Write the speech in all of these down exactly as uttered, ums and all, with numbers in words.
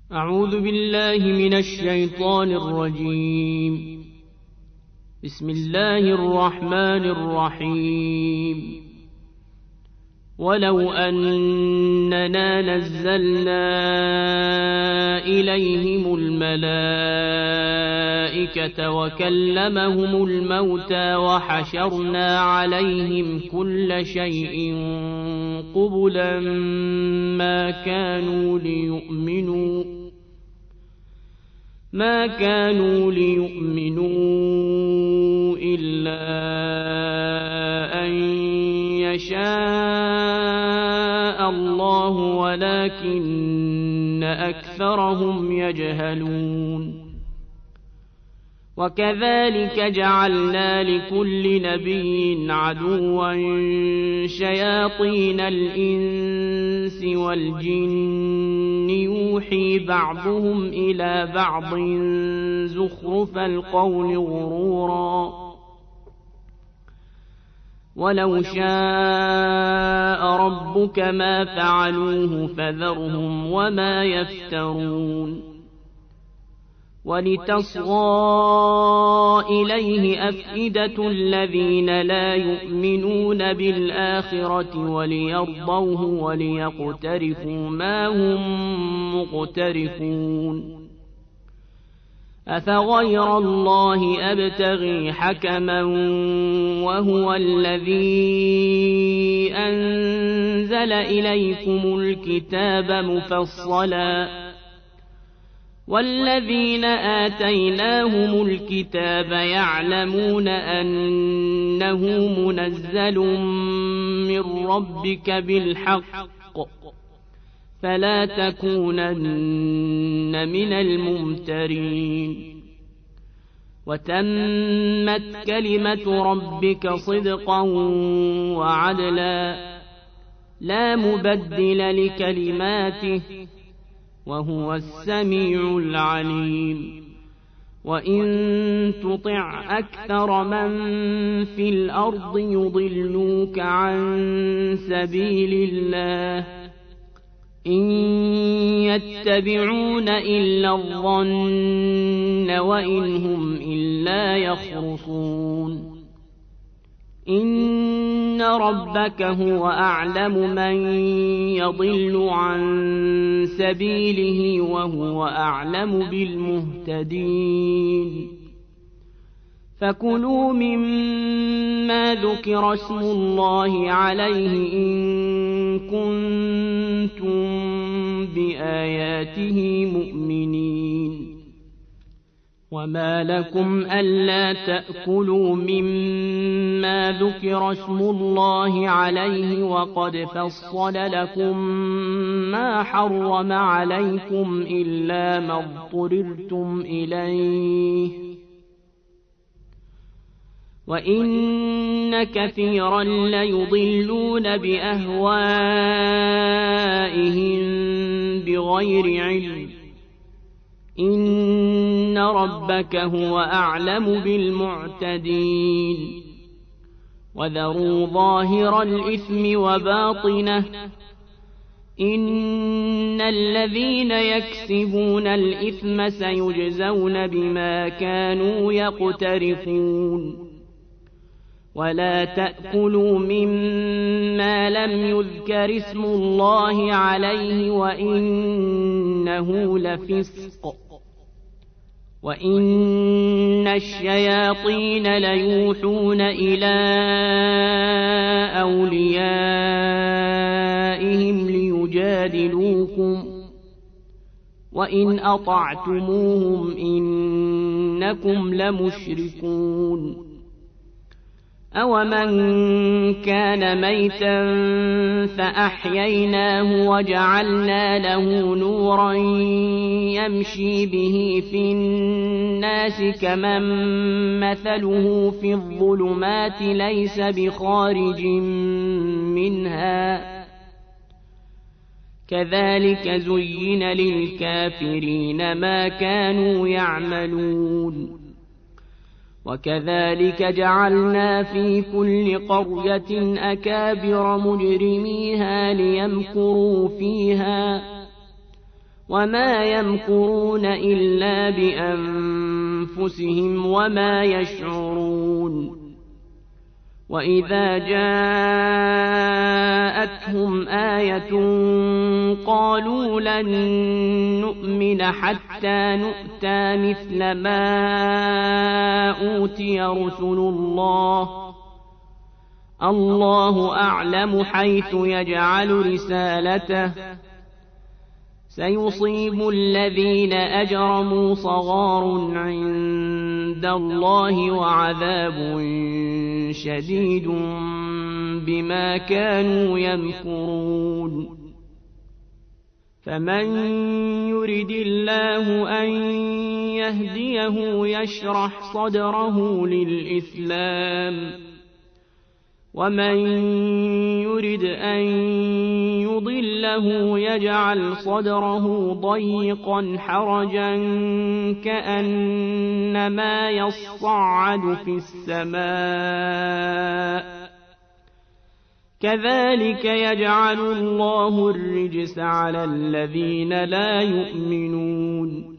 أعوذ بالله من الشيطان الرجيم. بسم الله الرحمن الرحيم. ولو أننا نزلنا إليهم الملائكة وكلمهم الموتى وحشرنا عليهم كل شيء قبلا ما كانوا ليؤمنوا ما كانوا ليؤمنوا إلا أن يشاء الله ولكن أكثرهم يجهلون. وكذلك جعلنا لكل نبي عدوا شياطين الإنس والجن يوحي بعضهم إلى بعض زخرف القول غرورا ولو شاء ربك ما فعلوه فذرهم وما يفترون. ولتصغى إليه أفئدة الذين لا يؤمنون بالآخرة وليرضوه وليقترفوا ما هم مقترفون. أفغير الله أبتغي حكما وهو الذي أنزل إليكم الكتاب مفصلا والذين آتيناهم الكتاب يعلمون أنه منزل من ربك بالحق فلا تكونن من الممترين. وتمت كلمة ربك صدقا وعدلا لا مبدل لكلماته وهو السميع العليم. وإن تطع أكثر من في الأرض يضلوك عن سبيل الله إن يتبعون إلا الظن وإن هم إلا يخرصون. إن ربك هو أعلم من يضل عن سبيله وهو أعلم بالمهتدين. فكلوا مما ذكر اسم الله عليه إن كنتم بآياته مؤمنين. وما لكم ألا تأكلوا مما ذكر اسم الله عليه وقد فصل لكم ما حرم عليكم إلا ما اضطررتم إليه وإن كثيرا ليضلون بأهوائهم بغير علم إن ربك هو أعلم بالمعتدين. وذروا ظاهر الإثم وباطنه إن الذين يكسبون الإثم سيجزون بما كانوا يقترفون. ولا تأكلوا مما لم يذكر اسم الله عليه وإنه لفسق وإن الشياطين ليوحون إلى أوليائهم ليجادلوكم وإن أطعتموهم إنكم لمشركون. أومن كان ميتا فأحييناه وجعلنا له نورا يمشي به في الناس كمن مثله في الظلمات ليس بخارج منها كذلك زين للكافرين ما كانوا يعملون. وكذلك جعلنا في كل قرية أكابر مجرميها ليمكروا فيها وما يمكرون إلا بأنفسهم وما يشعرون وإذا جاءتهم آية قالوا لن نؤمن حتى نؤتى مثل ما أوتي رسل الله الله أعلم حيث يجعل رسالته سيصيب الذين أجرموا صغار عند الله وعذاب شديد بما كانوا يمكرون فمن يرد الله أن يهديه يشرح صدره للإسلام ومن يرد أن يضله يجعل صدره ضيقا حرجا كأنما يصعد في السماء كذلك يجعل الله الرجس على الذين لا يؤمنون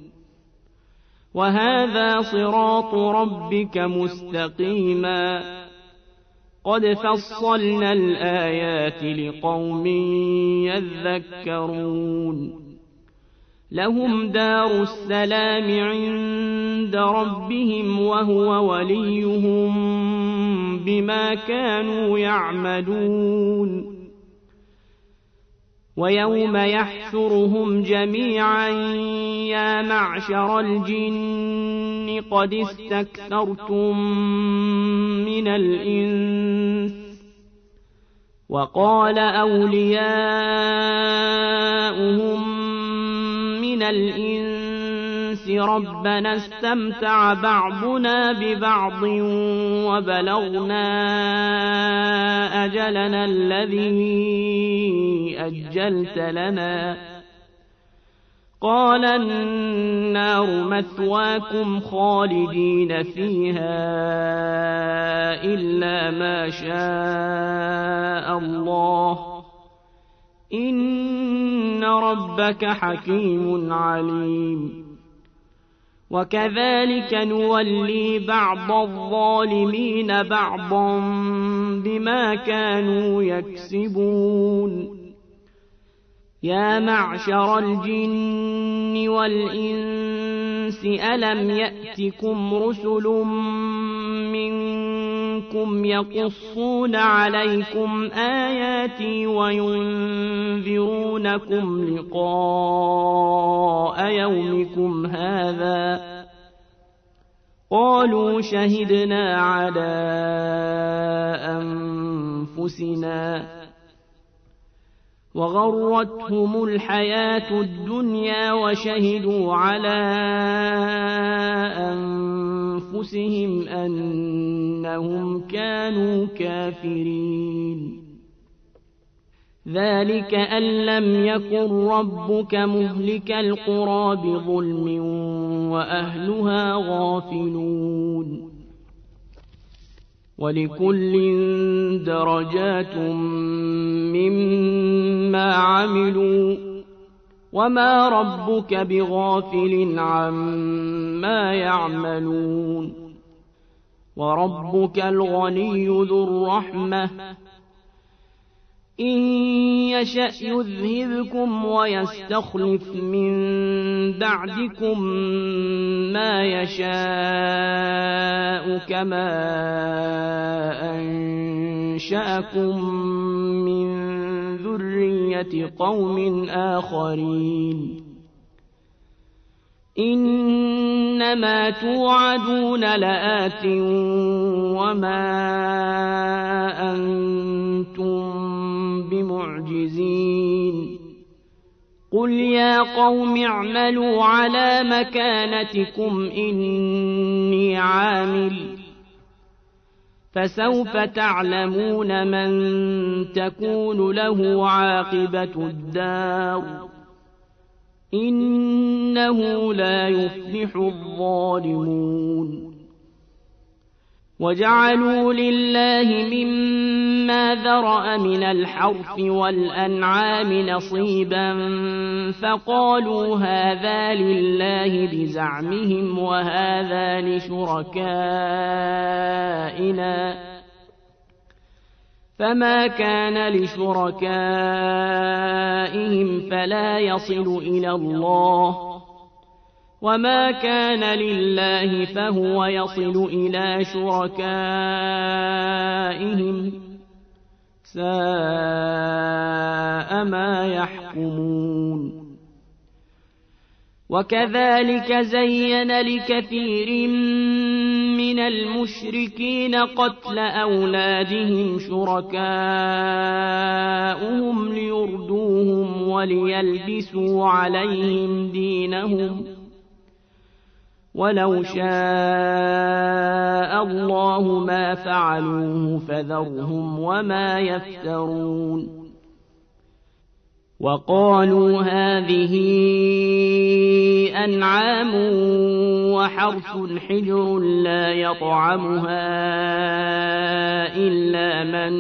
وهذا صراط ربك مستقيما قد فصلنا الآيات لقوم يذكرون لهم دار السلام عند ربهم وهو وليهم بما كانوا يعملون ويوم يحشرهم جميعا يا معشر الجن قد استكثرتم من الإنس وقال أولياؤهم من الإنس ربنا استمتع بعضنا ببعض وبلغنا أجلنا الذي أجلت لنا قال النار مثواكم خالدين فيها إلا ما شاء الله إن ربك حكيم عليم وكذلك نولي بعض الظالمين بعضا بما كانوا يكسبون يا معشر الجن والإنس ألم يأتكم رسل منكم يقصون عليكم آياتي وينذرونكم لقاء يومكم هذا قالوا شهدنا على أنفسنا وغرتهم الحياة الدنيا وشهدوا على أنفسهم أنهم كانوا كافرين ذلك أن لم يكن ربك مهلك القرى بظلم وأهلها غافلون ولكل درجات مما عملوا وما ربك بغافل عما يعملون وربك الغني ذو الرحمة إن يشأ يذهبكم ويستخلف من بعدكم ما يشاء كما أنشأكم من ذرية قوم آخرين إنما توعدون لآت وما أنتم بمعجزين قل يا قوم اعملوا على مكانتكم إني عامل فسوف تعلمون من تكون له عاقبة الدار إنه لا يفلح الظالمون وجعلوا لله مما ذرأ من الحرث والأنعام نصيبا فقالوا هذا لله بزعمهم وهذا لشركائنا فما كان لشركائهم فلا يصل إلى الله وما كان لله فهو يصل إلى شركائهم ساء ما يحكمون. وكذلك زين لكثير من المشركين قتل أولادهم شركاؤهم ليردوهم وليلبسوا عليهم دينهم ولو شاء الله ما فعلوه فذرهم وما يفترون. وقالوا هذه أنعام وحرث حجر لا يطعمها إلا من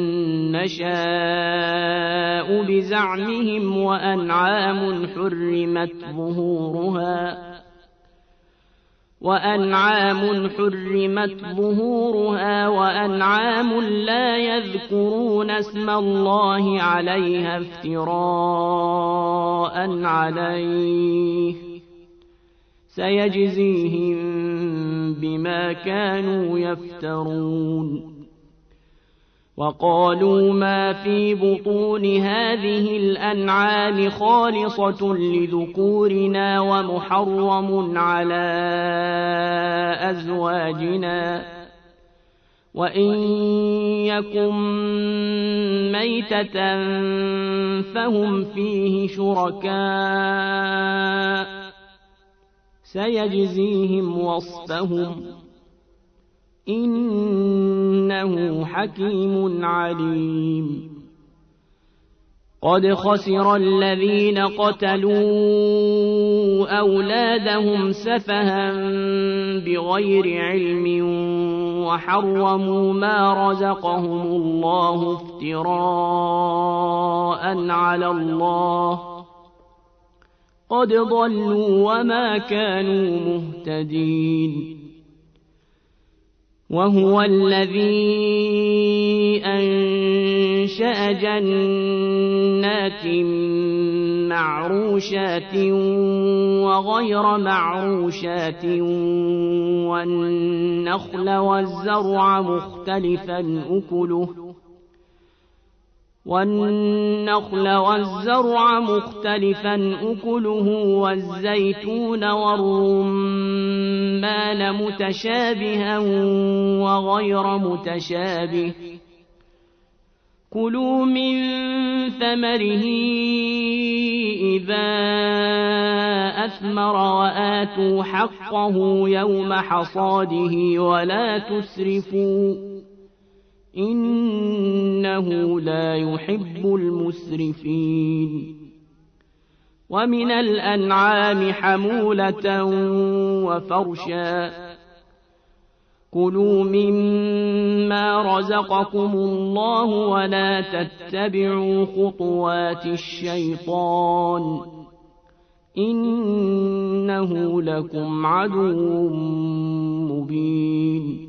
نشاء بزعمهم وأنعام حرمت ظهورها وأنعام حرمت ظهورها وأنعام لا يذكرون اسم الله عليها افتراء عليه سيجزيهم بما كانوا يفترون. وقالوا ما في بطون هذه الأنعام خالصة لذكورنا ومحرم على أزواجنا وإن يكن ميتة فهم فيه شركاء سيجزيهم وصفهم إنه حكيم عليم. قد خسر الذين قتلوا أولادهم سفها بغير علم وحرموا ما رزقهم الله افتراء على الله قد ضلوا وما كانوا مهتدين. وهو الذي أنشأ جنات معروشات وغير معروشات والنخل والزرع مختلفا أكله والنخل والزرع مختلفا أكله والزيتون والرمان متشابها وغير متشابه كلوا من ثمره إذا أثمر وآتوا حقه يوم حصاده ولا تسرفوا إنه لا يحب المسرفين. ومن الأنعام حمولة وفرشا كلوا مما رزقكم الله ولا تتبعوا خطوات الشيطان إنه لكم عدو مبين.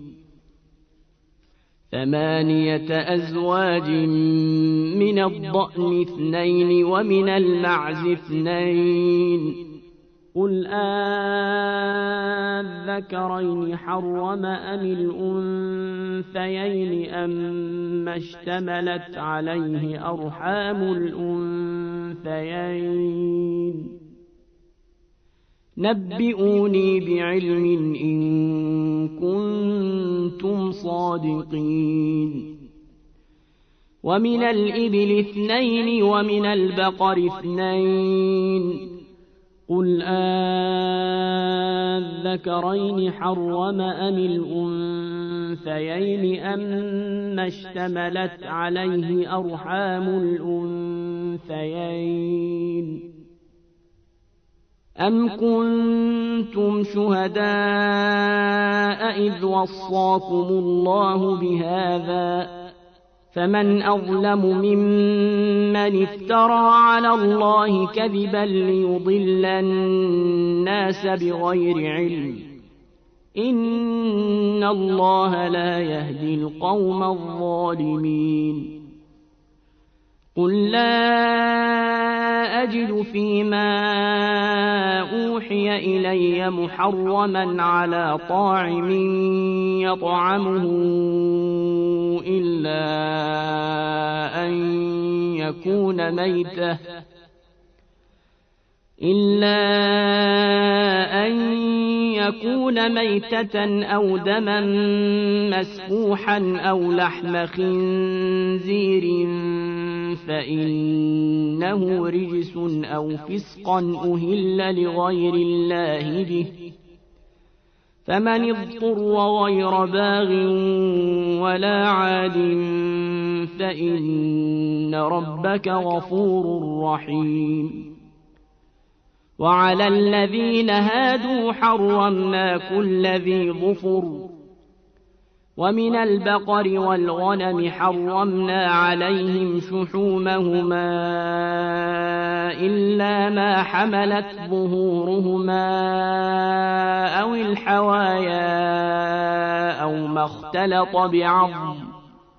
ثمانية أزواج من الضأن اثنين ومن المعز اثنين قل آذكرين حرم أم الأنثيين أم اشتملت عليه أرحام الأنثيين نبئوني بعلم إن كنتم صادقين. ومن الإبل اثنين ومن البقر اثنين قل آذكرين حرم أم الأنثيين أم اشتملت عليه أرحام الأنثيين أَمْ كُنتُمْ شُهَدَاءَ إِذْ وَصَّاكُمُ اللَّهُ بِهَٰذَا ۚ فَمَنْ أَظْلَمُ مِمَّنِ افْتَرَىٰ عَلَى اللَّهِ كَذِبًا لِّيُضِلَّ النَّاسَ بِغَيْرِ عِلْمٍ ۗ إِنَّ اللَّهَ لَا يَهْدِي الْقَوْمَ الظَّالِمِينَ قُل لَّا أَجِدُ فِيمَا أُوحِيَ إِلَيَّ مُحَرَّمًا عَلَىٰ طَاعِمٍ يَطْعَمُهُ إِلَّا أَن يَكُونَ مَيْتَةً إِلَّا أَن يَكُونَ مَيْتَةً أَوْ دَمًا مَّسْفُوحًا أَوْ لَحْمَ خِنزِيرٍ فَإِنَّهُ رِجْسٌ أَوْ فِسْقًا أُهِلَّ لِغَيْرِ اللَّهِ بِهِ ۚ فَمَنِ اضْطُرَّ غَيْرَ بَاغٍ وَلَا عَادٍ فَإِنَّ رَبَّكَ غَفُورٌ رَّحِيمٌ وَعَلَى الَّذِينَ هَادُوا حَرَّمْنَا كُلَّ ذِي ظُفُرٍ ۖ وَمِنَ الْبَقَرِ وَالْغَنَمِ حَرَّمْنَا عَلَيْهِمْ شُحُومَهُمَا إِلَّا مَا حَمَلَتْ ظُهُورُهُمَا أَوِ الْحَوَايَا أَوْ مَا اخْتَلَطَ بِعَظْمٍ ۚ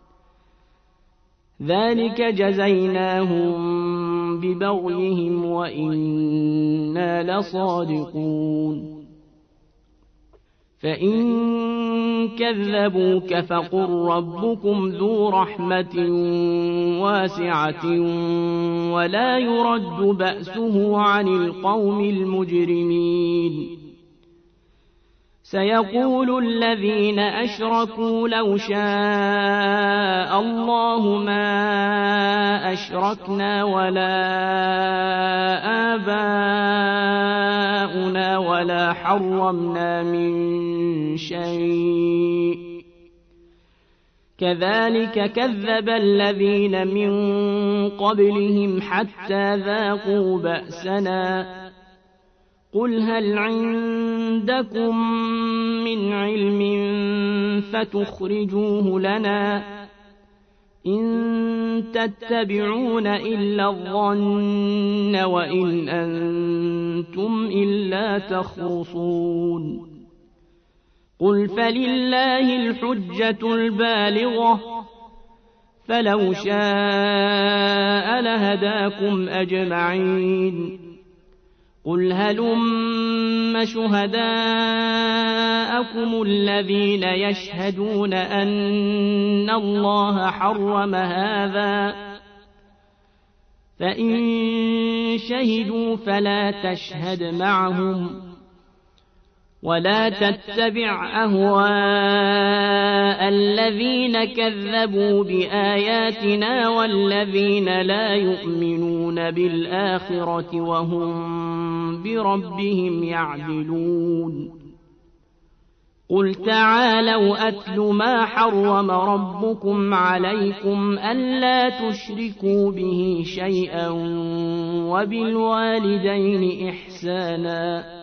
ذَٰلِكَ جَزَيْنَاهُم بِبَغْيِهِمْ وَإِنَّا لَصَادِقُونَ فَإِن كَذَّبُوكَ فَقُل رَّبُّكُمْ ذُو رَحْمَةٍ وَاسِعَةٍ وَلَا يُرَدُّ بَأْسُهُ عَنِ الْقَوْمِ الْمُجْرِمِينَ سَيَقُولُ الَّذِينَ أَشْرَكُوا لَوْ شَاءَ اللَّهُ مَا أَشْرَكْنَا وَلَا آبَاؤُنَا وَلَا حَرَّمْنَا مِن شَيْءٍ ۚ كَذَٰلِكَ كَذَّبَ الَّذِينَ مِن قَبْلِهِمْ حَتَّىٰ ذَاقُوا بَأْسَنَا ۗ قُلْ هَلْ عِندَكُم مِّنْ عِلْمٍ فَتُخْرِجُوهُ لَنَا ۖ إِن تَتَّبِعُونَ إِلَّا الظَّنَّ وَإِنْ أَنتُمْ إِلَّا تَخْرُصُونَ قُلْ فَلِلَّهِ الْحُجَّةُ الْبَالِغَةُ ۖ فَلَوْ شَاءَ لَهَدَاكُمْ أَجْمَعِينَ قُلْ هَلُمَّ شُهَدَاءَكُمُ الَّذِينَ يَشْهَدُونَ أَنَّ اللَّهَ حَرَّمَ هَٰذَا ۖ فَإِن شَهِدُوا فَلَا تَشْهَدْ مَعَهُمْ وَلَا تَتَّبِعْ أَهْوَاءَ الَّذِينَ كَذَّبُوا بِآيَاتِنَا وَالَّذِينَ لَا يُؤْمِنُونَ بِالْآخِرَةِ وَهُم بِرَبِّهِمْ يَعْدِلُونَ قُلْ تَعَالَوْا أَتْلُ مَا حَرَّمَ رَبُّكُمْ عَلَيْكُمْ أَلَّا تُشْرِكُوا بِهِ شَيْئًا وَبِالْوَالِدَيْنِ إِحْسَانًا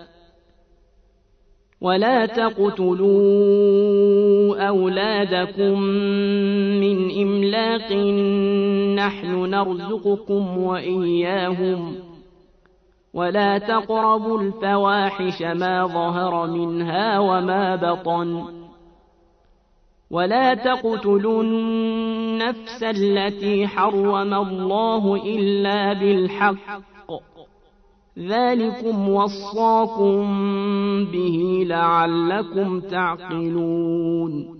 وَلَا تَقْتُلُوا أَوْلَادَكُم مِّنْ إِمْلَاقٍ ۖ نَّحْنُ نَرْزُقُكُمْ وَإِيَّاهُمْ ۖ وَلَا تَقْرَبُوا الْفَوَاحِشَ مَا ظَهَرَ مِنْهَا وَمَا بَطَنَ ۖ وَلَا تَقْتُلُوا النَّفْسَ الَّتِي حَرَّمَ اللَّهُ إِلَّا بِالْحَقِّ ۚ ذَٰلِكُمْ وَصَّاكُم بِهِ لَعَلَّكُمْ تَعْقِلُونَ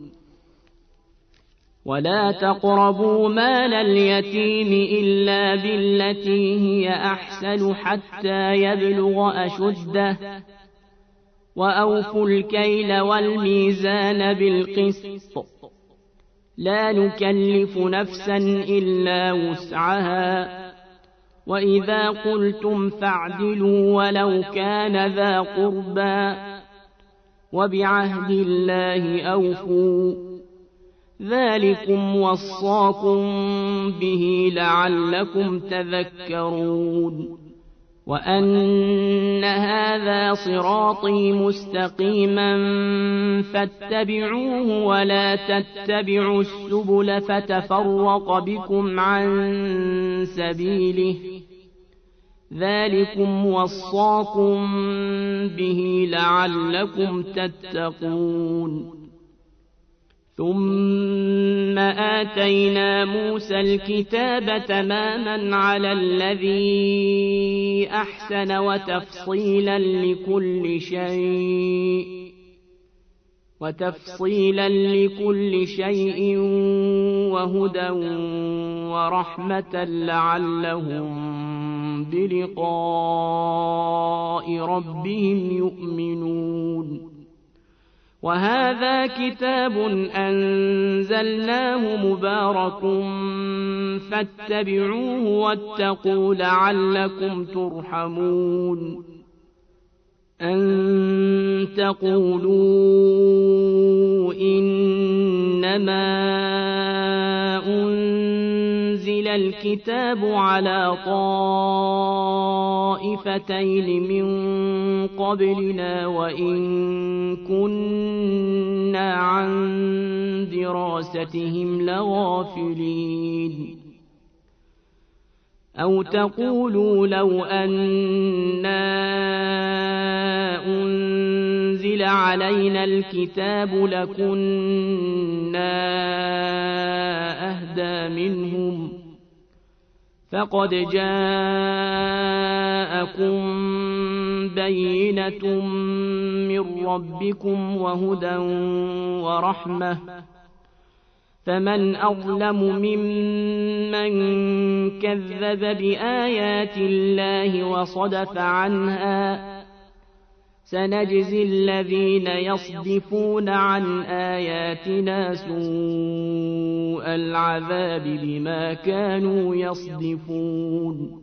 وَلَا تَقْرَبُوا مَالَ الْيَتِيمِ إِلَّا بِالَّتِي هِيَ أَحْسَنُ حَتَّىٰ يَبْلُغَ أَشُدَّهُ ۖ وَأَوْفُوا الْكَيْلَ وَالْمِيزَانَ بِالْقِسْطِ ۖ لَا نُكَلِّفُ نَفْسًا إِلَّا وُسْعَهَا ۖ وَإِذَا قُلْتُمْ فَاعْدِلُوا وَلَوْ كَانَ ذَا قُرْبَىٰ ۖ وَبِعَهْدِ اللَّهِ أَوْفُوا ۚ ذَٰلِكُمْ وَصَّاكُم بِهِ لَعَلَّكُمْ تَذَكَّرُونَ وأن هذا صراطي مستقيما فاتبعوه ولا تتبعوا السبل فتفرق بكم عن سبيله ذلكم وصاكم به لعلكم تتقون. ثم آتينا موسى الكتاب تماما على الذي أحسن وتفصيلا لكل شيء وتفصيلا لكل شيء وهدى ورحمة لعلهم بلقاء ربهم يؤمنون. وهذا كتاب أنزلناه مبارك فاتبعوه واتقوا لعلكم ترحمون. أن تقولوا إنما أنزل الكتاب على طائفتين من قبلنا وإن كنا عن دراستهم لغافلين. أو تقولوا لو أنا أنزل علينا الكتاب لكنا أهدى منهم فقد جاءكم بينة من ربكم وهدى ورحمة فمن أظلم ممن كذب بآيات الله وصدف عنها سنجزي الذين يصدفون عن آياتنا سوء العذاب بما كانوا يصدفون.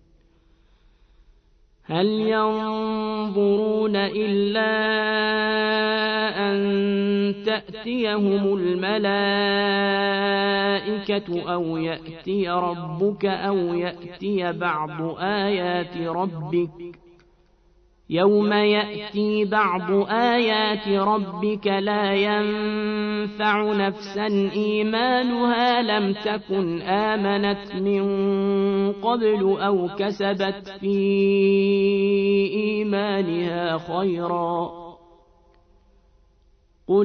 هل ينظرون إلا أن تأتيهم الملائكة أو يأتي ربك أو يأتي بعض آيات ربك يوم يأتي بعض آيات ربك لا ينفع نفسا إيمانها لم تكن آمنت من قبل أو كسبت في إيمانها خيرا قل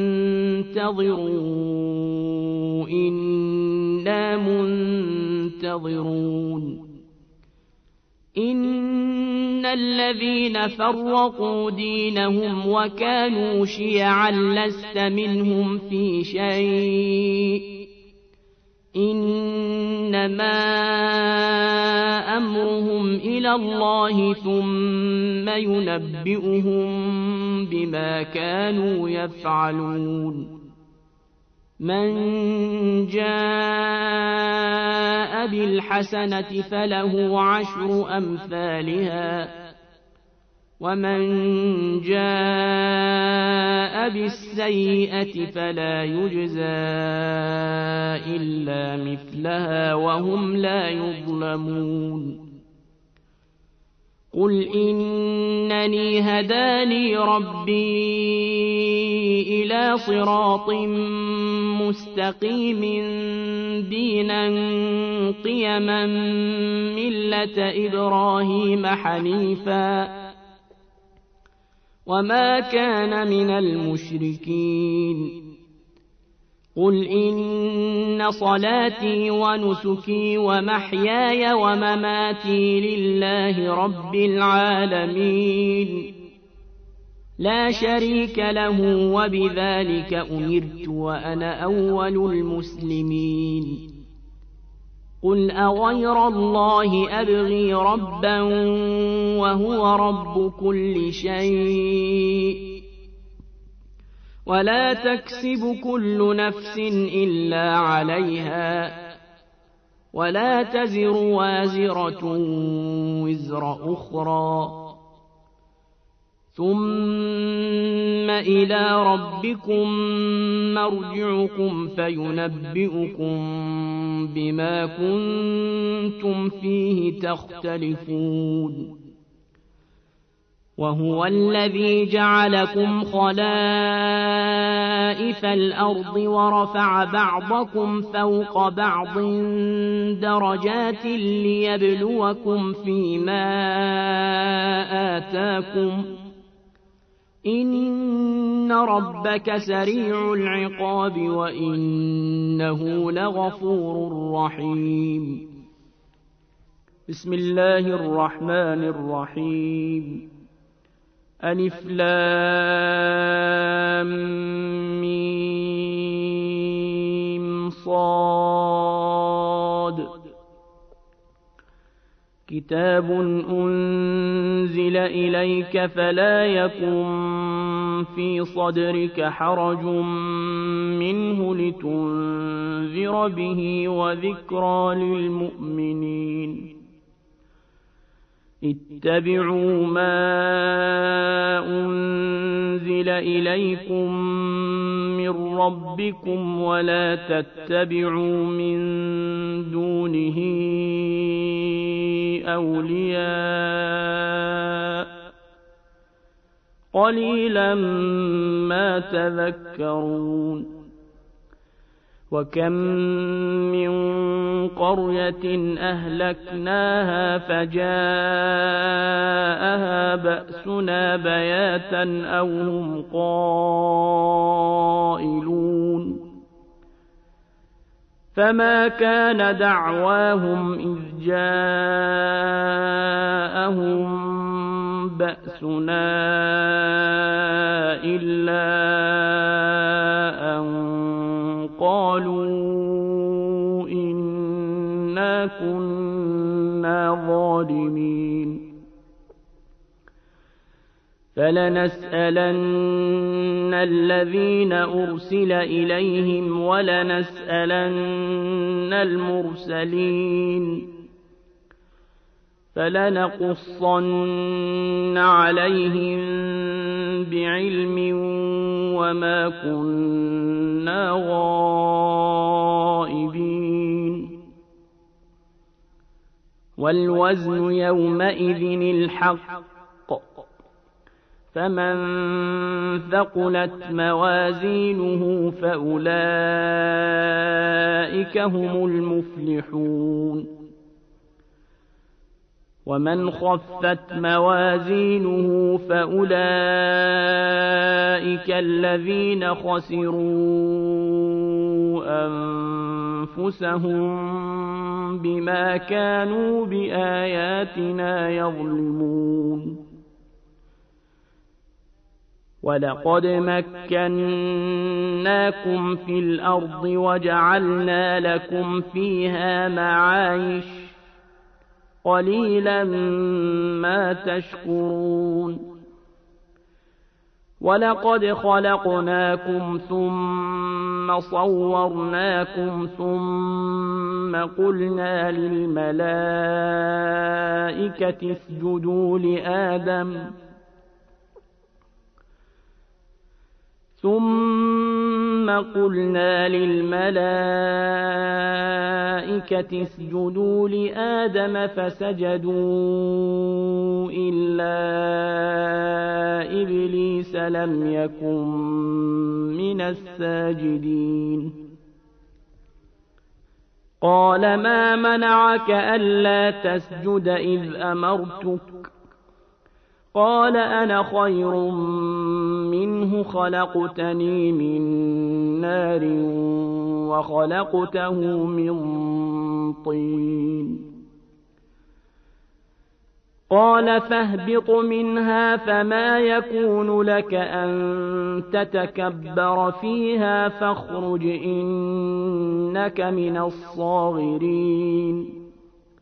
انتظروا إنا منتظرون. إن الذين فرقوا دينهم وكانوا شيعا لست منهم في شيء إنما أمرهم إلى الله ثم ينبئهم بما كانوا يفعلون. من جاء بالحسنة فله عشر أمثالها ومن جاء بالسيئة فلا يجزى إلا مثلها وهم لا يظلمون. قل إنني هداني ربي إلى صراط مستقيم دينا قيما ملة إبراهيم حنيفا وما كان من المشركين. قل إن صلاتي ونسكي ومحياي ومماتي لله رب العالمين لا شريك له وبذلك أمرت وأنا أول المسلمين. قل أغير الله أبغي ربا وهو رب كل شيء ولا تكسب كل نفس إلا عليها ولا تزر وازرة وزر أخرى ثم إلى ربكم مرجعكم فينبئكم بما كنتم فيه تختلفون وهو الذي جعلكم خلائف الأرض ورفع بعضكم فوق بعض درجات ليبلوكم فيما آتاكم إن ربك سريع العقاب وإنه لغفور رحيم. بسم الله الرحمن الرحيم. ألف لام ميم صاد كتاب أنزل إليك فلا يكن في صدرك حرج منه لتنذر به وذكرى للمؤمنين. اتبعوا ما أنزل إليكم من ربكم ولا تتبعوا من دونه أولياء قليلا ما تذكرون. وكم من قرية أهلكناها فجاءها بأسنا بياتا أو هم قائلون فما كان دعواهم إذ جاءهم بأسنا إلا أن قالوا إنا كنا ظالمين. فلنسألن الذين أرسل إليهم ولنسألن المرسلين فلنقصن عليهم بعلم وما كنا غائبين. والوزن يومئذ الحق فمن ثقلت موازينه فأولئك هم المفلحون. ومن خفت موازينه فأولئك الذين خسروا أنفسهم بما كانوا بآياتنا يظلمون. ولقد مكناكم في الأرض وجعلنا لكم فيها معايش قليلا ما تشكرون. ولقد خلقناكم ثم صورناكم ثم قلنا للملائكة اسجدوا لآدم ثم قلنا للملائكة اسجدوا لآدم فسجدوا إلا إبليس لم يكن من الساجدين. قال ما منعك ألا تسجد إذ أمرتك؟ قال أنا خير منه خلقتني من نار وخلقته من طين. قال فاهبط منها فما يكون لك أن تتكبر فيها فاخرج إنك من الصاغرين.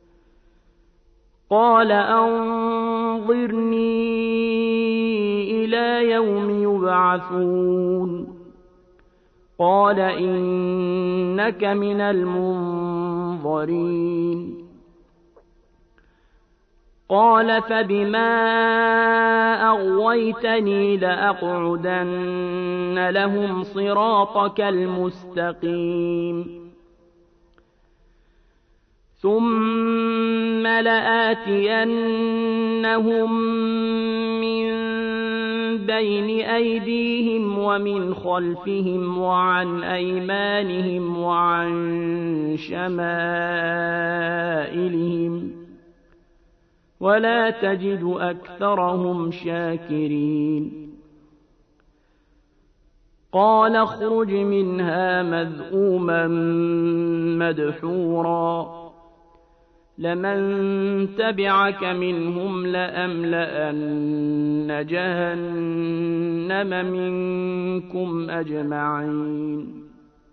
قال أنظرني إلى يوم يبعثون. قال إنك من المنظرين. قال فبما أغويتني لأقعدن لهم صراطك المستقيم ثم لآتينهم من بين أيديهم ومن خلفهم وعن أيمانهم وعن شمائلهم ولا تجد أكثرهم شاكرين قال اخرج منها مذءوما مدحورا لمن تبعك منهم لأملأن جهنم منكم أجمعين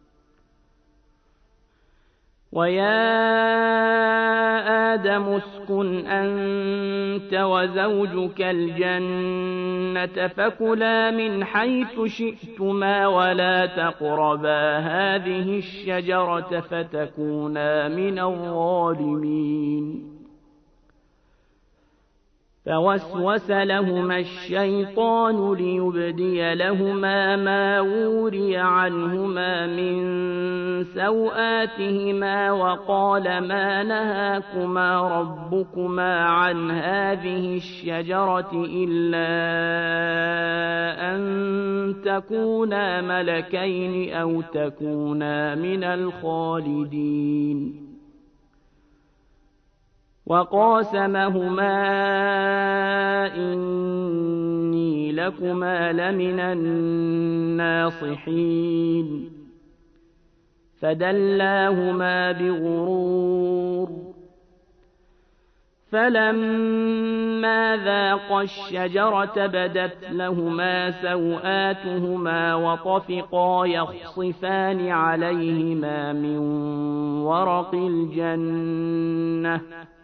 ويا آدم اسكن أنت وزوجك الجنة فكلا من حيث شئتما ولا تقربا هذه الشجرة فتكونا من الظالمين فوسوس لهما الشيطان ليبدي لهما ما وري عنهما من سوآتهما وقال ما نهاكما ربكما عن هذه الشجرة إلا أن تكونا ملكين أو تكونا من الخالدين وقاسمهما إني لكما لمن الناصحين فدلاهما بغرور فلما ذاقا الشجرة بدت لهما سوآتهما وطفقا يخصفان عليهما من ورق الجنة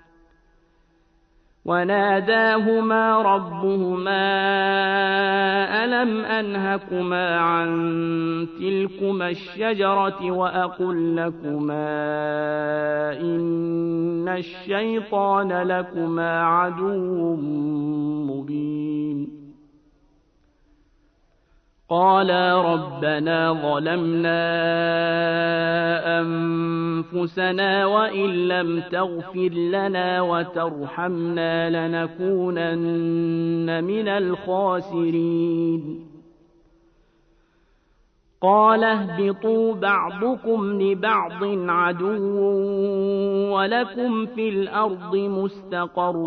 وناداهما ربهما ألم أنهكما عن تلكما الشجرة وأقل لكما إن الشيطان لكما عدو مبين قالا ربنا ظلمنا أنفسنا وإن لم تغفر لنا وترحمنا لنكونن من الخاسرين قال اهبطوا بعضكم لبعض عدو ولكم في الأرض مستقر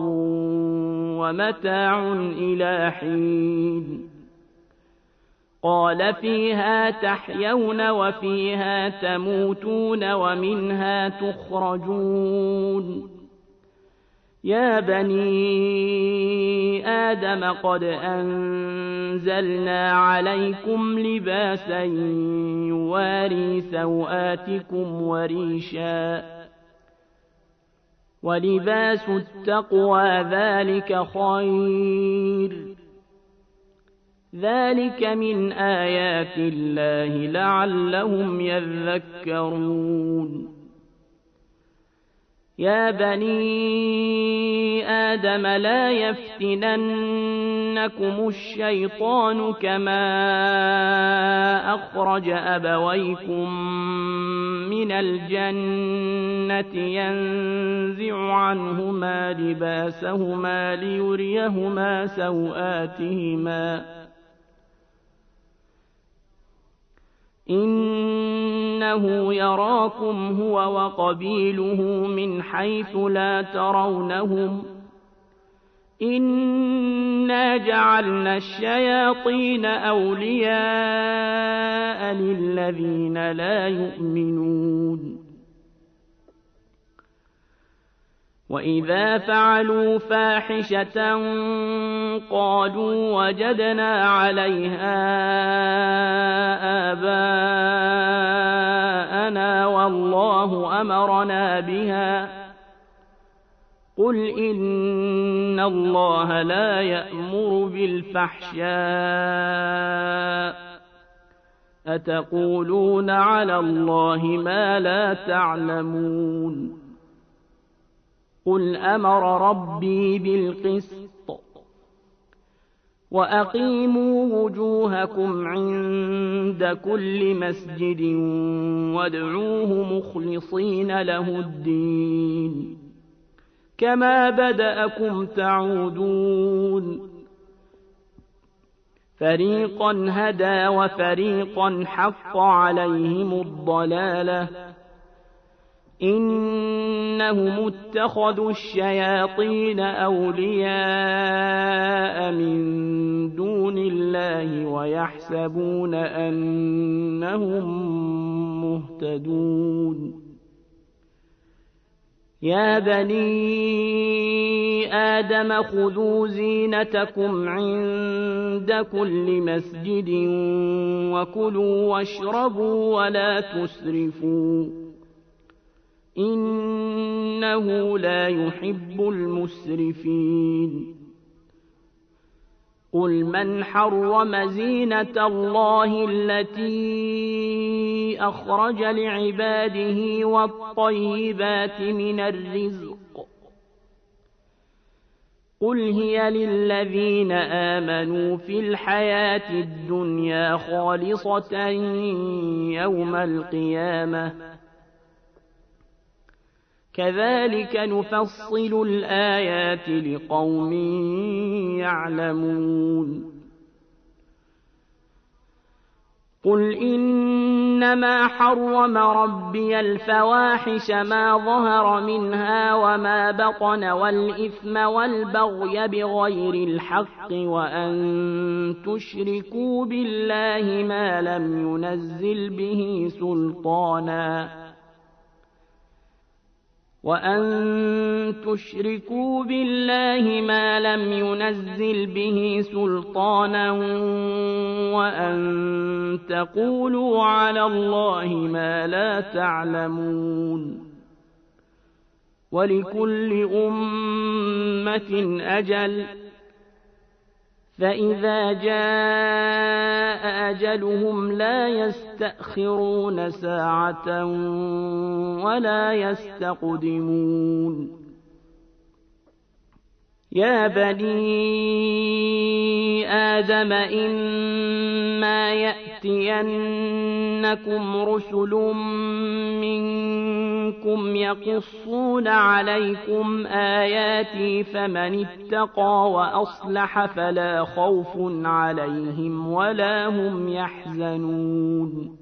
ومتاع إلى حين قال فيها تحيون وفيها تموتون ومنها تخرجون يا بني آدم قد أنزلنا عليكم لباسا يواري سوآتكم وريشا ولباس التقوى ذلك خير ذلك من آيات الله لعلهم يذكرون يا بني آدم لا يفتننكم الشيطان كما أخرج أبويكم من الجنة ينزع عنهما لباسهما ليريهما سوآتهما إنه يراكم هو وقبيله من حيث لا ترونهم إنا جعلنا الشياطين أولياء للذين لا يؤمنون وإذا فعلوا فاحشة قالوا وجدنا عليها آباءنا والله أمرنا بها قل إن الله لا يأمر بالفحشاء أتقولون على الله ما لا تعلمون قل أمر ربي بالقسط وأقيموا وجوهكم عند كل مسجد وادعوه مخلصين له الدين كما بدأكم تعودون فريقا هدى وفريقا حق عليهم الضلالة إنهم اتخذوا الشياطين أولياء من دون الله ويحسبون أنهم مهتدون يا بني آدم خذوا زينتكم عند كل مسجد وكلوا واشربوا ولا تسرفوا إنه لا يحب المسرفين قل من حرم زينة الله التي أخرج لعباده والطيبات من الرزق قل هي للذين آمنوا في الحياة الدنيا خالصة يوم القيامة كذلك نفصل الآيات لقوم يعلمون قل إنما حرم ربي الفواحش ما ظهر منها وما بطن والإثم والبغي بغير الحق وأن تشركوا بالله ما لم ينزل به سلطانا وأن تشركوا بالله ما لم ينزل به سلطانا وأن تقولوا على الله ما لا تعلمون ولكل أمة أجل فإذا جاء أجلهم لا يستأخرون ساعة ولا يستقدمون يا بني آدم إما يأتينكم رسل منكم يقصون عليكم آياتي فمن اتقى وأصلح فلا خوف عليهم ولا هم يحزنون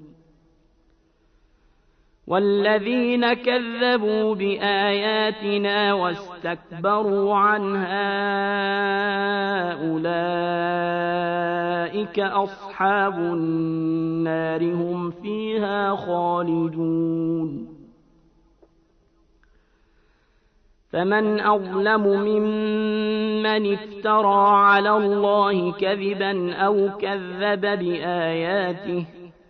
والذين كذبوا بآياتنا واستكبروا عنها أولئك أصحاب النار هم فيها خالدون فمن أظلم ممن افترى على الله كذبا أو كذب بآياته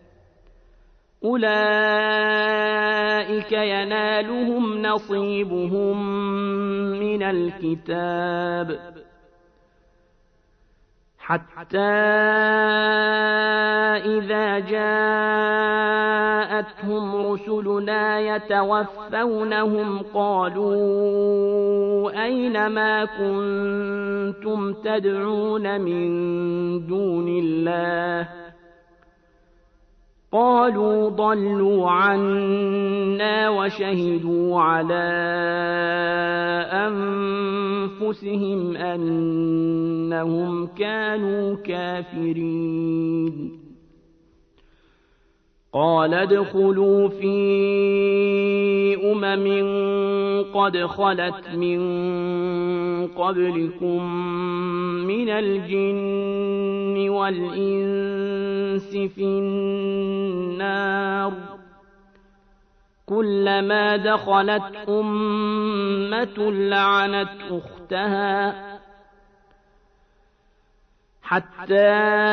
أولئك ينالهم نصيبهم من الكتاب حتى إذا جاءتهم رسلنا يتوفونهم قالوا أين ما كنتم تدعون من دون الله قالوا ضلوا عنا وشهدوا على أنفسهم أنهم كانوا كافرين قال ادخلوا في أمم قد خلت من قبلكم من الجن والإنس في النار كلما دخلت أمة لعنت أختها حتى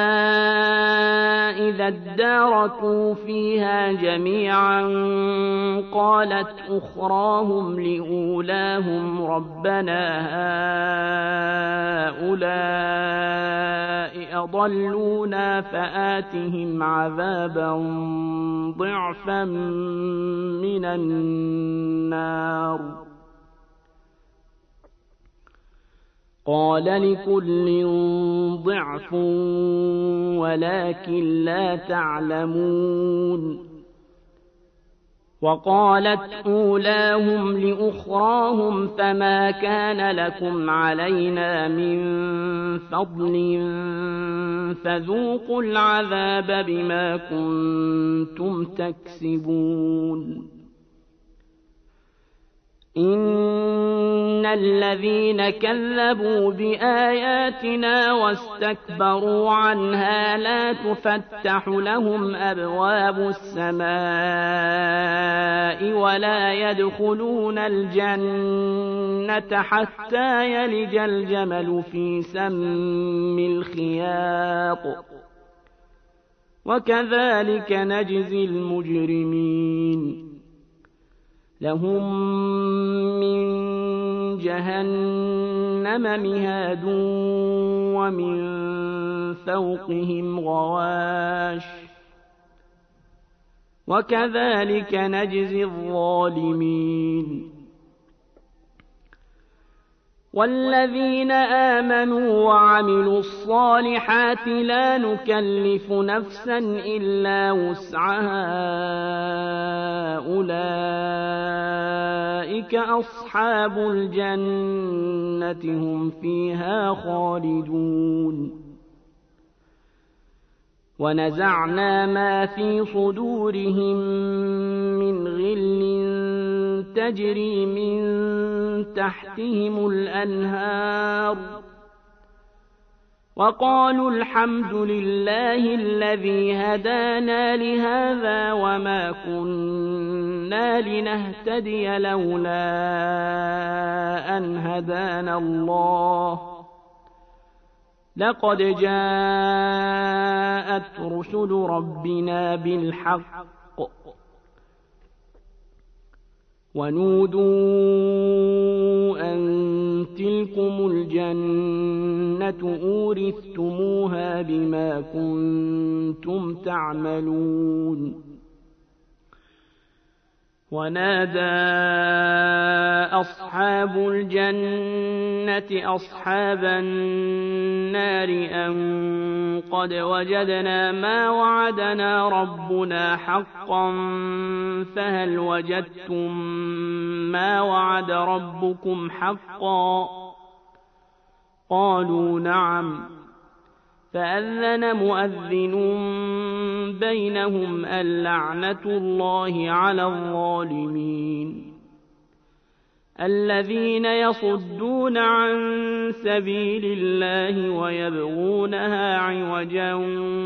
إذا اداركوا فيها جميعا قالت أخراهم لأولاهم ربنا هؤلاء أضلونا فآتهم عذابا ضعفا من النار قال لكل ضعف ولكن لا تعلمون وقالت أولاهم لأخراهم فما كان لكم علينا من فضل فذوقوا العذاب بما كنتم تكسبون إن الذين كذبوا بآياتنا واستكبروا عنها لا تفتح لهم أبواب السماء ولا يدخلون الجنة حتى يلج الجمل في سم الخياط وكذلك نجزي المجرمين لهم من جهنم مهاد ومن فوقهم غواش وكذلك نجزي الظالمين والذين آمنوا وعملوا الصالحات لا نكلف نفسا إلا وسعها أولئك أصحاب الجنة هم فيها خالدون ونزعنا ما في صدورهم من غل تجري من تحتهم الأنهار وقالوا الحمد لله الذي هدانا لهذا وما كنا لنهتدي لولا أن هدانا الله لقد جاءت رسل ربنا بالحق ونودوا أن تلكم الجنة أورثتموها بما كنتم تعملون ونادى أصحاب الجنة أصحاب النار أن قد وجدنا ما وعدنا ربنا حقا فهل وجدتم ما وعد ربكم حقا قالوا نعم فأذن مؤذن بينهم اللعنة الله على الظالمين الذين يصدون عن سبيل الله ويبغونها عوجا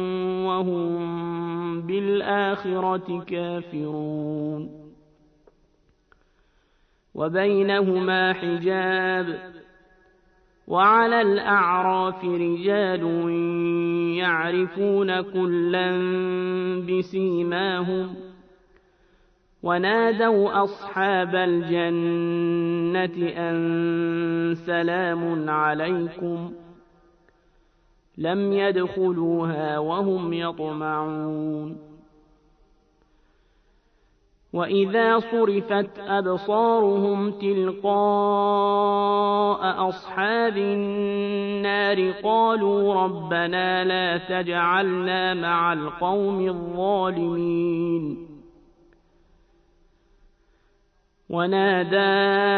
وهم بالآخرة كافرون وبينهما حجاب وعلى الأعراف رجال يعرفون كلا بسيماهم ونادوا أصحاب الجنة أن سلام عليكم لم يدخلوها وهم يطمعون وإذا صرفت أبصارهم تلقاء أصحاب النار قالوا ربنا لا تجعلنا مع القوم الظالمين ونادى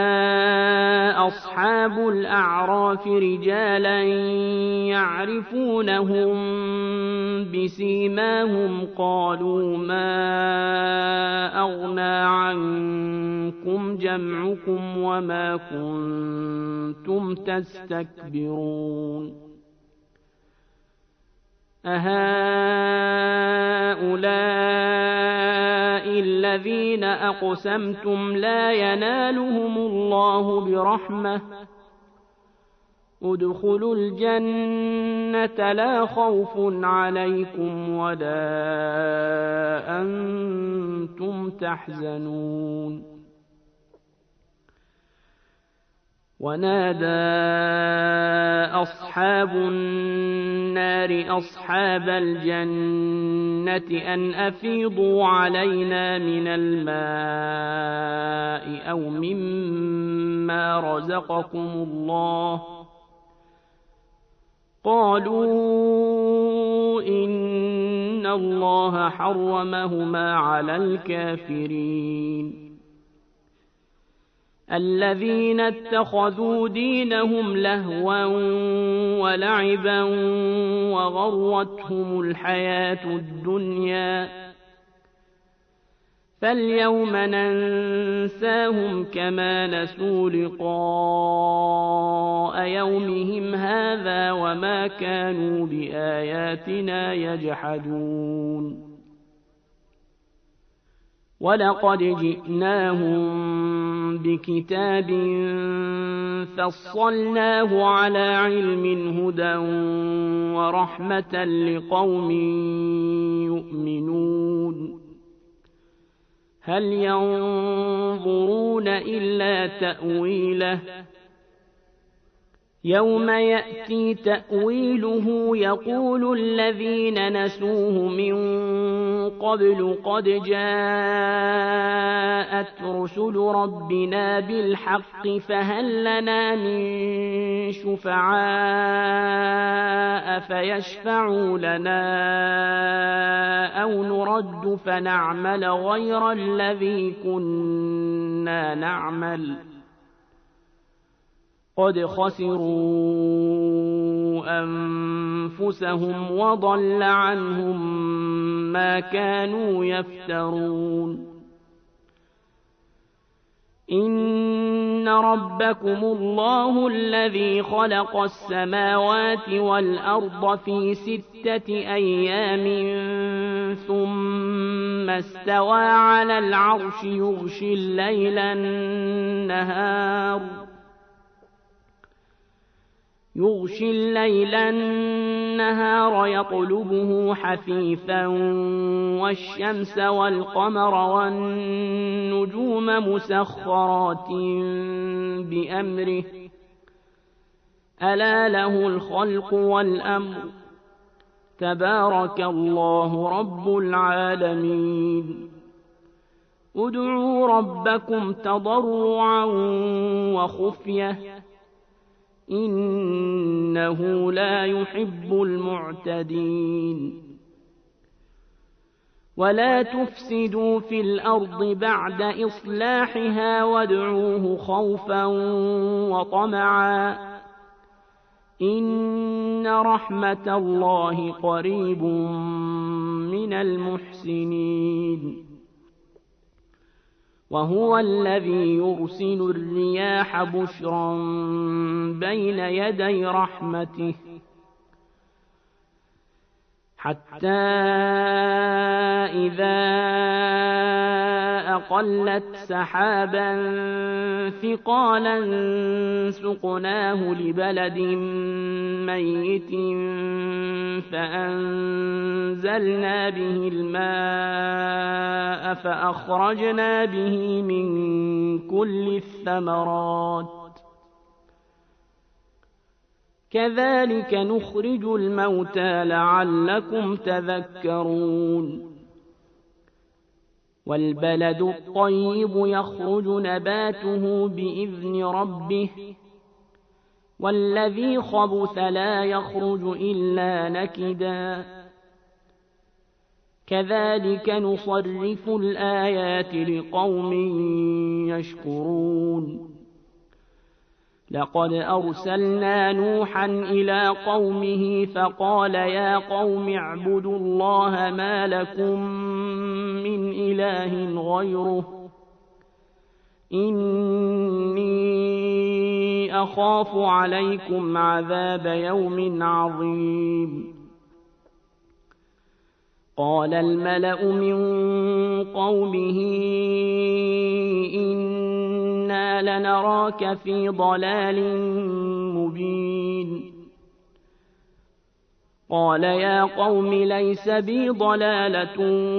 أصحاب الأعراف رجالا يعرفونهم بسيماهم قالوا ما أغنى عنكم جمعكم وما كنتم تستكبرون أهؤلاء الذين أقسمتم لا ينالهم الله برحمة ادخلوا الجنة لا خوف عليكم ولا أنتم تحزنون ونادى أصحاب النار أصحاب الجنة أن أفيضوا علينا من الماء أو مما رزقكم الله قالوا إن الله حرمهما على الكافرين الذين اتخذوا دينهم لهوا ولعبا وغرتهم الحياة الدنيا فاليوم ننساهم كما نسوا لقاء يومهم هذا وما كانوا بآياتنا يجحدون ولقد جئناهم بكتاب فصلناه على علم هدى ورحمة لقوم يؤمنون هل ينظرون إلا تأويله يوم يأتي تأويله يقول الذين نسوه من قبل قد جاءت رسل ربنا بالحق فهل لنا من شفعاء فيشفعوا لنا أو نرد فنعمل غير الذي كنا نعمل قد خسروا أنفسهم وضل عنهم ما كانوا يفترون إن ربكم الله الذي خلق السماوات والأرض في ستة أيام ثم استوى على العرش يغشي الليل النهار يغشي الليل النهار يطلبه حثيثا والشمس والقمر والنجوم مسخرات بأمره ألا له الخلق والأمر تبارك الله رب العالمين ادعوا ربكم تضرعا وخفية إنه لا يحب المعتدين ولا تفسدوا في الأرض بعد إصلاحها وادعوه خوفا وطمعا إن رحمة الله قريب من المحسنين وهو الذي يرسل الرياح بشرا بين يدي رحمته حتى إذا أقلت سحابا ثقالا سقناه لبلد ميت فأنزلنا به الماء فأخرجنا به من كل الثمرات كذلك نخرج الموتى لعلكم تذكرون والبلد الطيب يخرج نباته بإذن ربه والذي خبث لا يخرج إلا نكدا كذلك نصرف الآيات لقوم يشكرون لقد أرسلنا نوحا إلى قومه فقال يا قوم اعبدوا الله ما لكم من إله غيره إني أخاف عليكم عذاب يوم عظيم قال الملأ من قومه إنا لنراك في ضلال مبين قال يا قوم ليس بي ضلالة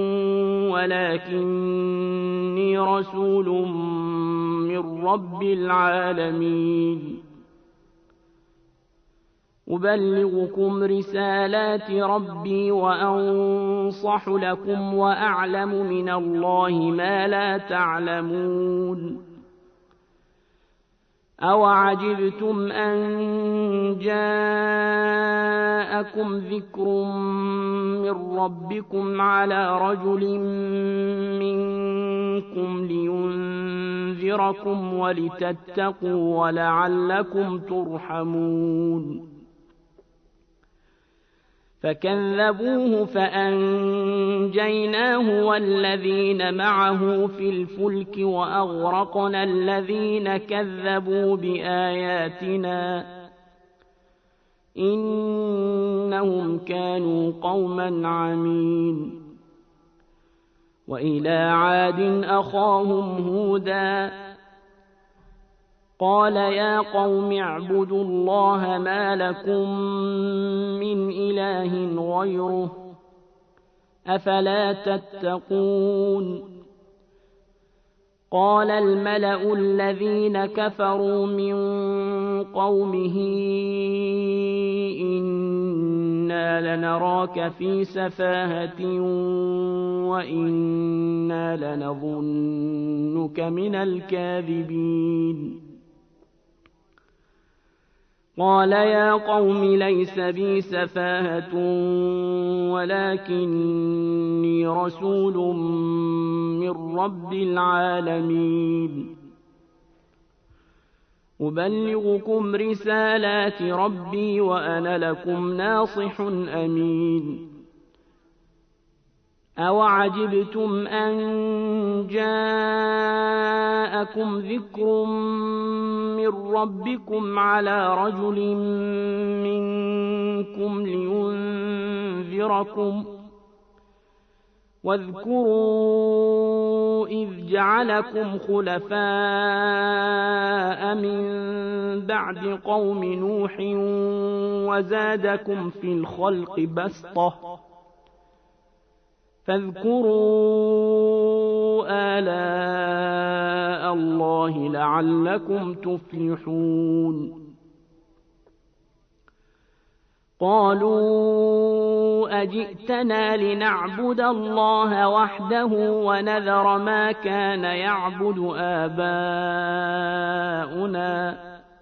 ولكني رسول من رب العالمين أبلغكم رسالات ربي وأنصح لكم وأعلم من الله ما لا تعلمون أَوَعَجِبْتُمْ أَن جَاءَكُمْ ذِكْرٌ مِّن رَّبِّكُمْ عَلَىٰ رَجُلٍ مِّنكُمْ لِيُنذِرَكُمْ وَلِتَتَّقُوا وَلَعَلَّكُمْ تُرْحَمُونَ فَكَذَّبُوهُ فَأَنجَيْنَاهُ وَالَّذِينَ مَعَهُ فِي الْفُلْكِ وَأَغْرَقْنَا الَّذِينَ كَذَّبُوا بِآيَاتِنَا إِنَّهُمْ كَانُوا قَوْمًا عَمِينَ وَإِلَىٰ عَادٍ أَخَاهُمْ هُودًا قَالَ يَا قَوْمِ اعْبُدُوا اللَّهَ مَا لَكُم مِّنْ إِلَٰهٍ غَيْرُهُ أَفَلَا تَتَّقُونَ قَالَ الْمَلَأُ الَّذِينَ كَفَرُوا مِن قَوْمِهِ إِنَّا لَنَرَاكَ فِي سَفَاهَةٍ وَإِنَّا لَنَظُنُّكَ مِنَ الْكَاذِبِينَ قَالَ يَا قَوْمِ لَيْسَ بِي سَفَاهَةٌ وَلَٰكِنِّي رَسُولٌ مِّن رَّبِّ الْعَالَمِينَ أُبَلِّغُكُمْ رِسَالَاتِ رَبِّي وَأَنَا لَكُمْ نَاصِحٌ أَمِينٌ أَوَعَجِبْتُمْ أَن جَاءَكُمْ ذِكْرٌ مِّن رَّبِّكُمْ عَلَىٰ رَجُلٍ مِّنكُمْ لِيُنذِرَكُمْ وَاذْكُرُوا إِذْ جَعَلَكُمْ خُلَفَاءَ مِن بَعْدِ قَوْمِ نُوحٍ وَزَادَكُمْ فِي الْخَلْقِ بَسْطَةً فاذكروا آلاء الله لعلكم تفلحون قالوا أجئتنا لنعبد الله وحده ونذر ما كان يعبد آباؤنا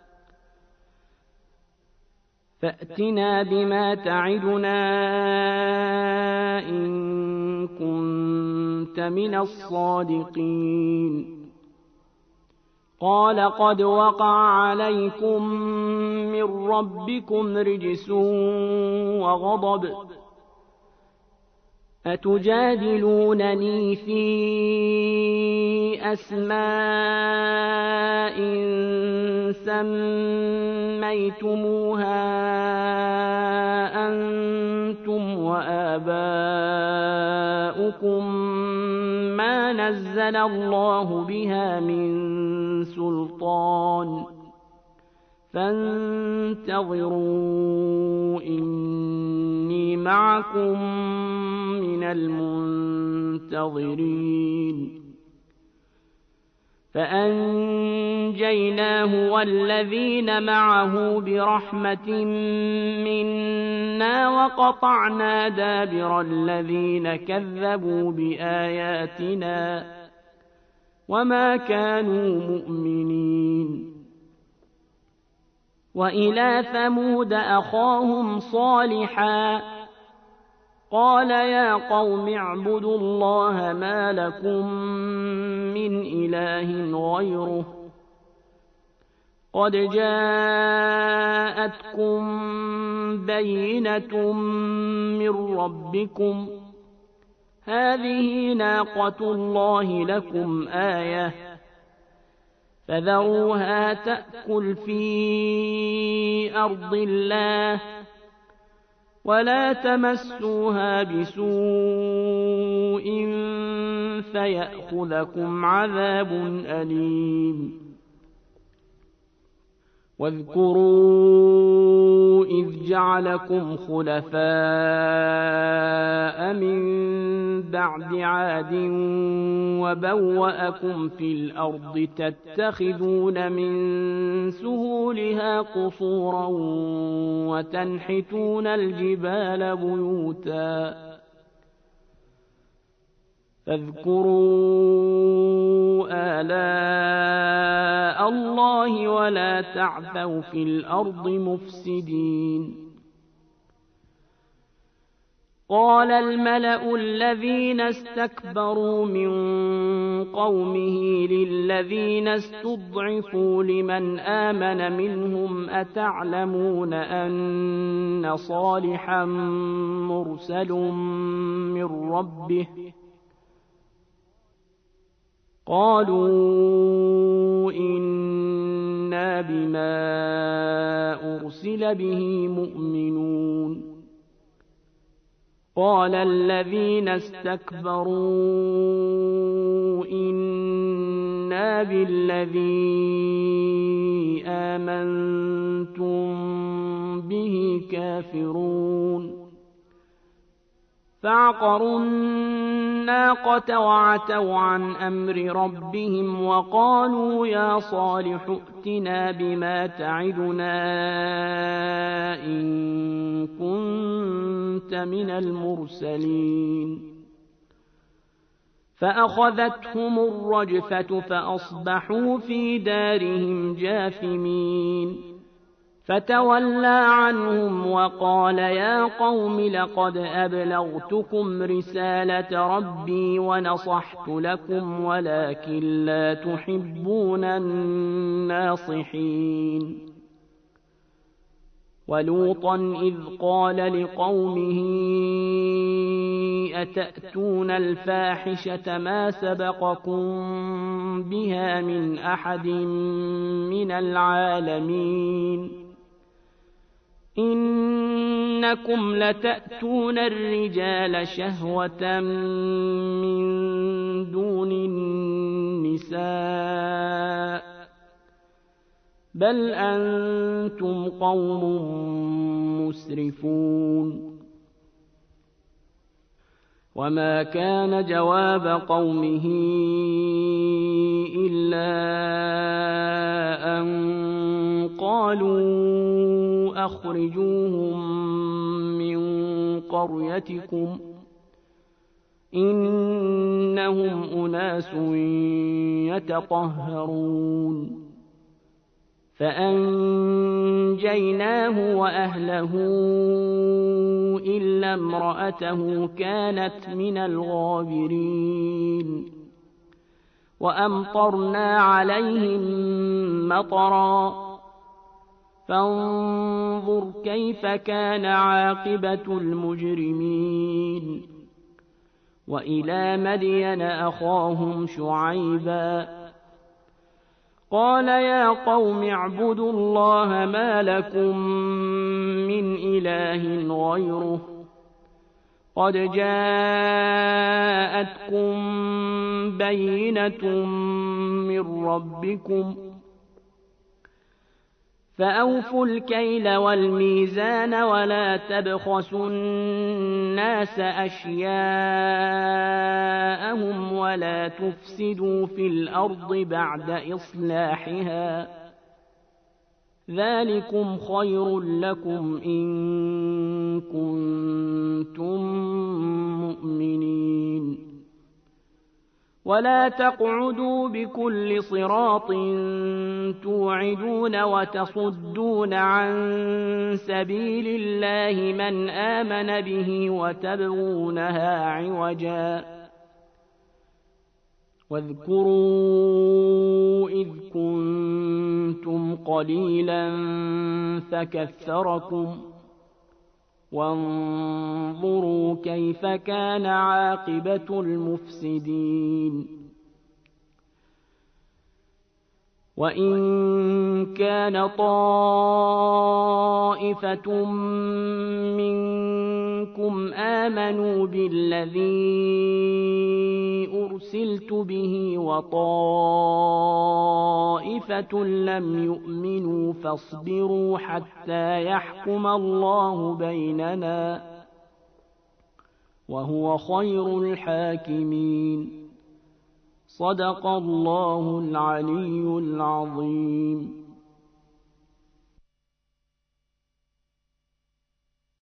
فأتنا بما تعدنا إن كنت من الصادقين قال قد وقع عليكم من ربكم رجس وغضب أتجادلونني في أسماء سميتموها أنتم وآباؤكم ما نزل الله بها من سلطان فانتظروا إني معكم من المنتظرين فأنجيناه والذين معه برحمة منا وقطعنا دابر الذين كذبوا بآياتنا وما كانوا مؤمنين وإلى ثمود أخاهم صالحا قال يا قوم اعبدوا الله ما لكم من إله غيره قد جاءتكم بينة من ربكم هذه ناقة الله لكم آية فذروها تأكل في أرض الله ولا تمسوها بسوء فيأخذكم عذاب أليم واذكروا إذ جعلكم خلفاء من بعد عاد وبوأكم في الأرض تتخذون من سهولها قصورا وتنحتون الجبال بيوتا فاذكروا آلاء الله ولا تعثوا في الأرض مفسدين. قال الملأ الذين استكبروا من قومه للذين استضعفوا لمن آمن منهم أتعلمون أن صالحا مرسل من ربه؟ قالوا إنا بما أرسل به مؤمنون. قال الذين استكبروا إنا بالذي آمنتم به كافرون. فعقروا الناقة وعتوا عن أمر ربهم وقالوا يا صالح ائتنا بما تعدنا إن كنت من المرسلين. فأخذتهم الرجفة فأصبحوا في دارهم جاثمين. فتولى عنهم وقال يا قوم لقد أبلغتكم رسالة ربي ونصحت لكم ولكن لا تحبون الناصحين. ولوطا إذ قال لقومه أتأتون الفاحشة ما سبقكم بها من أحد من العالمين إنكم لتأتون الرجال شهوة من دون النساء بل أنتم قوم مسرفون. وما كان جواب قومه إلا أن قالوا أخرجوهم من قريتكم إنهم أناس يتطهرون. فأنجيناه وأهله إلا امرأته كانت من الغابرين. وأمطرنا عليهم مطرا فانظر كيف كان عاقبة المجرمين. وإلى مدين أخاهم شعيبا قال يا قوم اعبدوا الله ما لكم من إله غيره قد جاءتكم بينة من ربكم فأوفوا الكيل والميزان ولا تبخسوا الناس أشياءهم ولا تفسدوا في الأرض بعد إصلاحها ذلكم خير لكم إن كنتم مؤمنين. ولا تقعدوا بكل صراط توعدون وتصدون عن سبيل الله من آمن به وتبغونها عوجا واذكروا إذ كنتم قليلا فكثركم وانظروا كيف كان عاقبة المفسدين. وإن كان طائفة منكم آمنوا بالذي أرسلت به وطائفة لم يؤمنوا فاصبروا حتى يحكم الله بيننا وهو خير الحاكمين. صدق الله العلي العظيم.